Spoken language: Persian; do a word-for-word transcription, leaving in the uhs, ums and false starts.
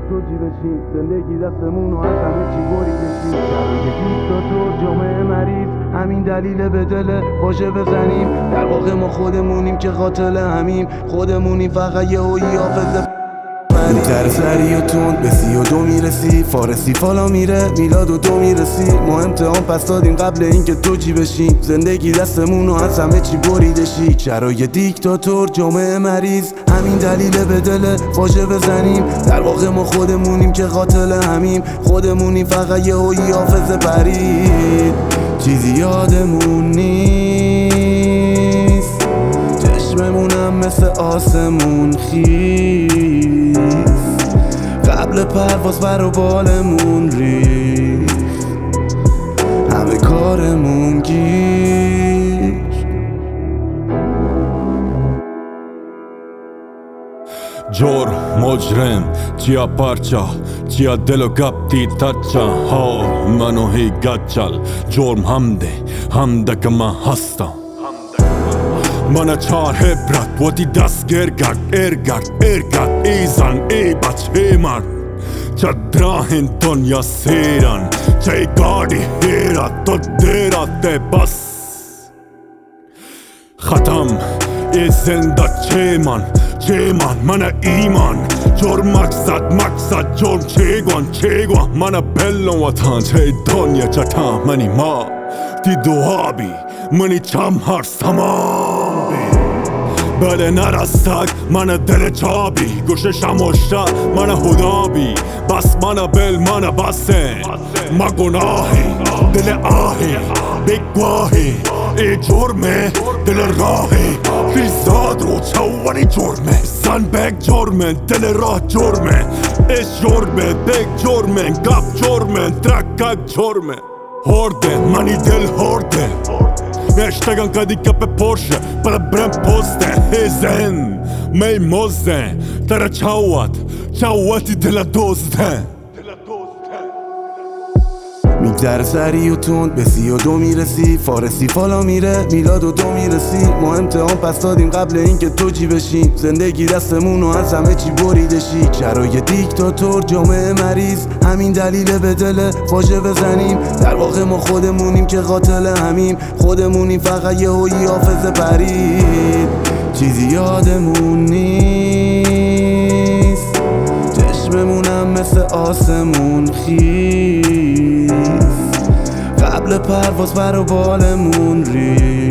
تو جیبشیم، زندگی دستمون و از همه چی بریدشیم. شرایط دیکتاتور، جامعه مریض، همین دلیل به دل واژه بزنیم. در واقع ما خودمونیم که قاتل همیم، خودمونیم فقط یه هویی حافظه. زودتر سری و تند به سی و دو میرسی، فارسی فالا میره میلاد و دو میرسی. ما امتحان پس دادیم قبل اینکه تو جی بشیم، زندگی دستمون و از همه چی بریدشی. شرایط دیکتاتور، جامعه مریض، همین دلیل به دل واژه بزنیم. در واقع ما خودمونیم که قاتل همیم، خودمونیم فقط یه هویی حافظه پرید. چیزی یادمون نیست، چشممونم مثل آسمون خیز، قبل پرواز بر و بالمون ریخ، همه کارمون گیر. جرم مجرم چیا پرچا چیا دلو گپتی تچا ها منو هی گچل جرم همده همده که من هستم. Mana çar hebrat Vati das gergard ergard ergard Izan ey bach hey mard Chadrahin dunya seran Chay gadi hera to dera te bas Khatam ey zinda cheman cheman mana iman Jor maksad maksad jor chegwan chegwan Mana bellon watan chay dunya chata mani ma Ti duabi mani cham har saman بله نرستک من دل چابی گوششم اشتا من هدابی بس من بل من بسه ما گناهی دل آهی بگواهی ای جرمه دل راهی خیزاد رو چوانی جرمه سن بگ جرمه دل راه جرمه ایش جرمه بگ جرمه گپ جرمه ترکک جرمه هرده منی دل هرده Hashtagam kadi kape Porsche Para brem poste Hezen Mej mozde Tara qawat Qawati dela dozde میگذره سری و تند به سی و دو میرسی، فارسی فالا میره میلاد و دو میرسی. ما امتحان پس دادیم قبل اینکه تو جی بشیم، زندگی دستمون و از همه چی بریدشی. شرایط دیکتاتور، جامعه مریض، همین دلیل به دل واژه بزنیم. در واقع ما خودمونیم که قاتل همیم، خودمونیم فقط یه هویی حافظه پرید. چیزی یادمون نیست، چشممونم مثل آسمون خیز، قبل پرواز بر و بالمون ریخت.